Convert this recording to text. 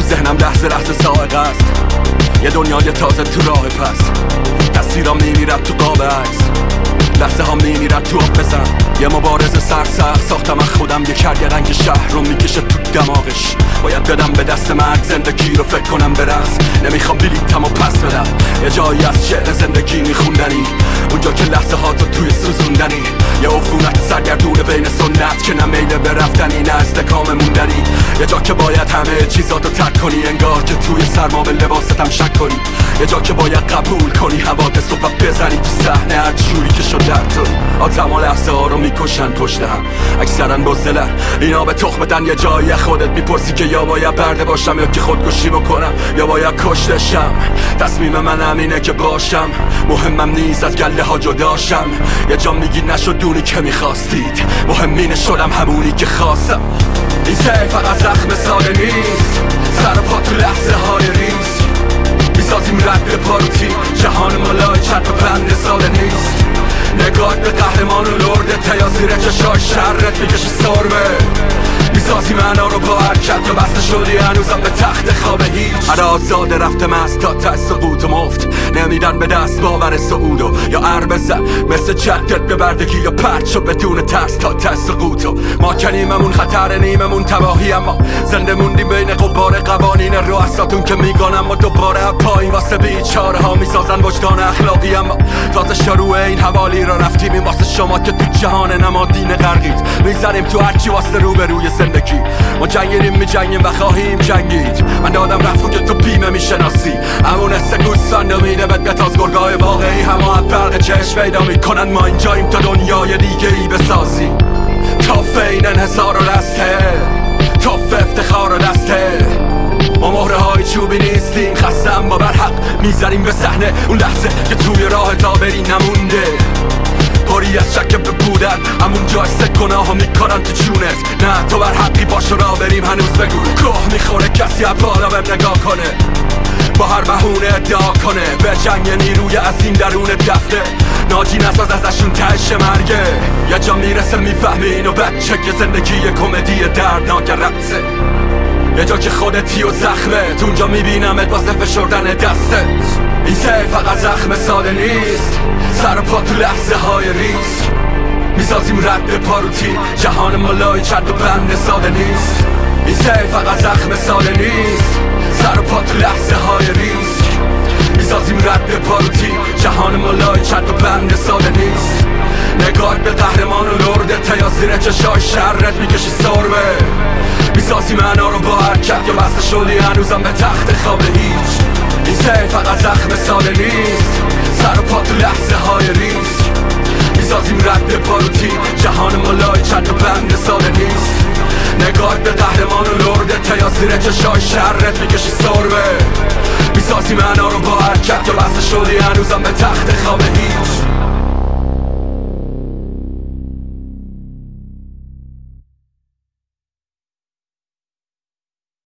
ذهنم لحظه لحظه سائقه است، یه دنیای تازه تو راه پس. تصویرام میمیرد تو قاب عکس، لحظه ها میمیرد تو آب بزن. یه مبارزه سرسخت ساختم از خودم، یه کرگرنگ شهر رو میکشه تو دماغش. باید بدم به دست مرگ زندگی رو فکر کنم به رقص. نمیخوام بلیتمو پس بدم، یه جایی از شعر زندگی میخوندنی، اونجا که لحظه ها تو توی سوزوندنی. یه عفونت سرگردونه بین سنت که نه میل به رفتنی نه استحکام موندنی. یه جا که باید همه چیزاتو ترک کنی، انگار که توی سرما به لباستم شک کنی. یه جا که باید قبول کنی حوادث و بزنی تو صحنه هر جوری که شد در تو. آدم ها لحظه ها رو میکشن پشت هم، اکثرا بزدلن. اینا به تخمتن، یه جایی خودت میپرسی که یا باید برده باشم یا که خودکشی بکنم یا باید کشتشم. تصمیم من همینه که باشم، مهمم نیست از گله ها جداشم. یه جا میگی نشد دونی که میخواستید، مهمینه شدم همونی که خواستم. این سه فقط زخم ساده نیست، سر و پا تو لحظه های ریز میسازیم رد پاروتی. جهان مالای چند و پند ساده نیست، نگاه به قهرمان و لرده تیا زیر چشای شرت میکشی سربه. میسازی معنا رو با حرکت تو بسته شدی هنوزم به تخت خواب هیچ. هر آزاده رفتم از تا تا سقوط و مفت، نمیدن به دست باور سعودو یا عرب زد مثل جدت به بردگی یا پرد شد بدون ترس تا تا سقوطو. ما کنیممون خطر نیممون تباهی، اما زنده موندیم بین قبار قوانین رؤساتون که میگن. اما دوباره پایین واسه بیچاره ها میسازن وجدان اخلاقی، اما تازه شروع این حوالی را رفتیم. این واسه شما که تو جهان نمادین غرقید، میزنیم تو هرچی واسه روبروی زندگی. ما جنگیدیم میجنگیم و خواهیم جنگید. من دادم رفت که تو بیمه میشناسی، همون حس گوستان نمیده بد بتاز گرگای واقعی همه برق چشم پیدا میکنن. ما اینجاییم تا دنیای دیگه ای بسازی. توف این انحصار و دسته، توف افتخار و دسته. ما مهره های چوبی نیستیم، خسته اما بر حق میزنیم به صحنه. اون لحظه که توی راه تا بری نمونده، پاری از شک به بودن، همون جا گناه ها میکنن تو جونت. نه تو بر حقی باش را بریم هنوز بگو. کوه میخوره کسی از بالا بهم نگاه کنه، با هر بهونه ادعا کنه به جنگ نیروی عظیم درون دفته. ناجی نساز ازشون تهش مرگه، یه جا میرسه میفهمی اینو بچه که زندگی یه کمدی دردناک رقصه. یه جا که خودتی و زخمت، اونجا میبینمت واسه فشردن دستت. این سه فقط زخم ساده نیست، سر و پا تو لحظه های ریز میسازیم رد پاروتی. جهان مالای چند و بند ساده نیست. این سه فقط زخم ساده نیست، سر و پا تو لحظه های ریز میسازیم رد پاروتی. جهان مالای چند و بند ساده نیست، نگاه به قهرمان و لرده تیا زیر چشای شرت میکشی سربه. میسازی معنا رو با حرکت یا بسته شدی هنوزم به تخت خواب هیچ. این سه فقط زخم ساده نیست، سر و پا تو لحظه های ریز میسازیم رد پاروتی. جهان مالای چند و بند ساده نیست، نگاه به قهرمان و لرده تیا زیر چشای شرت میکشی سربه. میسازی معنا رو با حرکت یا بسته شدی هنوزم به تخت خواب هیچ.